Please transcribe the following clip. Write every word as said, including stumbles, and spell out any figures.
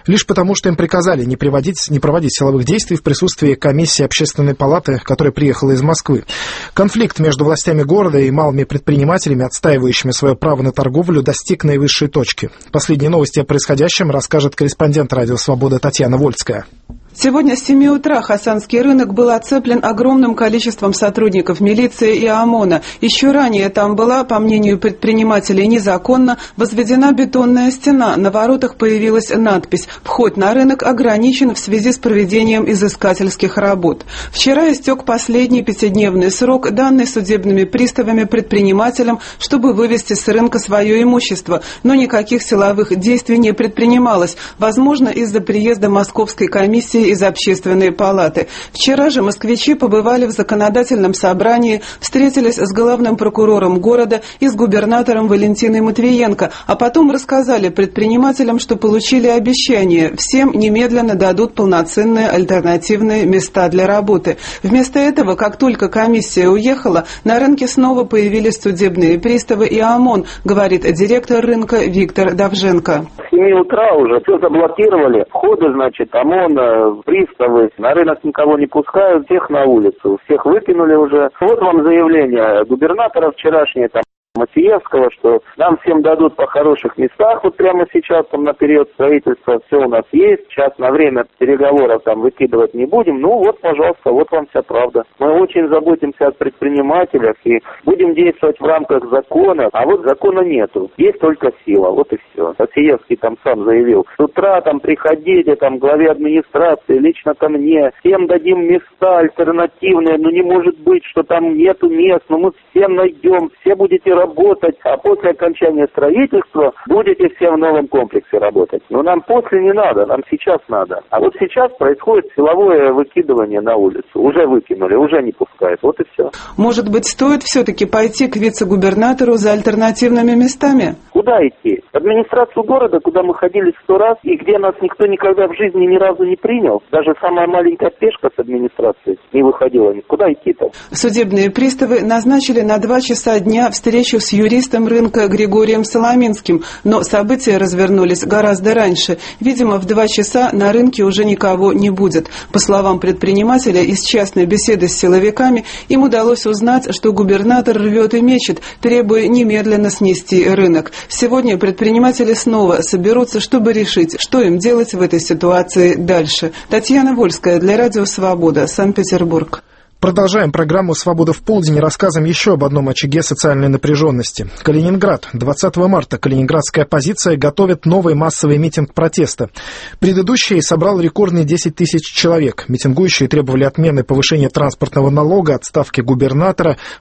лишь потому, что им приказали не, приводить, не проводить силовых действий в присутствии комиссии общественной палаты, которая приехала из Москвы. Конфликт между властями города и малыми предпринимателями, отстаивающими свое право на торговлю, достиг наивысшей точки. Последние новости о происходящем расскажет корреспондент «Радио Свобода» Татьяна Вольская. Сегодня с семи утра Хасанский рынок был оцеплен огромным количеством сотрудников милиции и ОМОНа. Еще ранее там была, по мнению предпринимателей, незаконно возведена бетонная стена. На воротах появилась надпись «Вход на рынок ограничен в связи с проведением изыскательских работ». Вчера истек последний пятидневный срок, данный судебными приставами предпринимателям, чтобы вывести с рынка свое имущество. Но никаких силовых действий не предпринималось. Возможно, из-за приезда Московской комиссии из Общественной палаты. Вчера же москвичи побывали в законодательном собрании, встретились с главным прокурором города и с губернатором Валентиной Матвиенко, а потом рассказали предпринимателям, что получили обещание, всем немедленно дадут полноценные альтернативные места для работы. Вместо этого, как только комиссия уехала, на рынке снова появились судебные приставы и ОМОН, говорит директор рынка Виктор Давженко. С семи утра уже все заблокировали, входы, значит, ОМОН, приставы, на рынок никого не пускают, всех на улицу, всех выкинули уже. Вот вам заявление губернатора вчерашнее, там, Матвиевского, что нам всем дадут по хороших местах, вот прямо сейчас там на период строительства все у нас есть, сейчас на время переговоров там выкидывать не будем, ну вот, пожалуйста, вот вам вся правда. Мы очень заботимся о предпринимателях и будем действовать в рамках закона, а вот закона нету, есть только сила, вот и все. Матвиевский там сам заявил, с утра там приходите, там главе администрации, лично ко мне, всем дадим места альтернативные, ну не может быть, что там нету мест, но мы всем найдем, все будете работать, а после окончания строительства будете все в новом комплексе работать. Но нам после не надо, нам сейчас надо. А вот сейчас происходит силовое выкидывание на улицу. Уже выкинули, уже не пускают. Вот и все. Может быть, стоит все-таки пойти к вице-губернатору за альтернативными местами? Куда идти? В администрацию города, куда мы ходили сто раз, и где нас никто никогда в жизни ни разу не принял. Даже самая маленькая пешка с администрации не выходила. Куда идти-то? Судебные приставы назначили на два часа дня встречу с юристом рынка Григорием Соломинским, но события развернулись гораздо раньше. Видимо, в два часа на рынке уже никого не будет. По словам предпринимателя, из частной беседы с силовиками им удалось узнать, что губернатор рвет и мечет, требуя немедленно снести рынок. Сегодня предприниматели снова соберутся, чтобы решить, что им делать в этой ситуации дальше. Татьяна Вольская для Радио Свобода, Санкт-Петербург. Продолжаем программу «Свобода в полдень» и рассказом еще об одном очаге социальной напряженности. Калининград. двадцатого марта калининградская оппозиция готовит новый массовый митинг протеста. Предыдущий собрал рекордные десять тысяч человек. Митингующие требовали отмены повышения транспортного налога, отставки губернатора,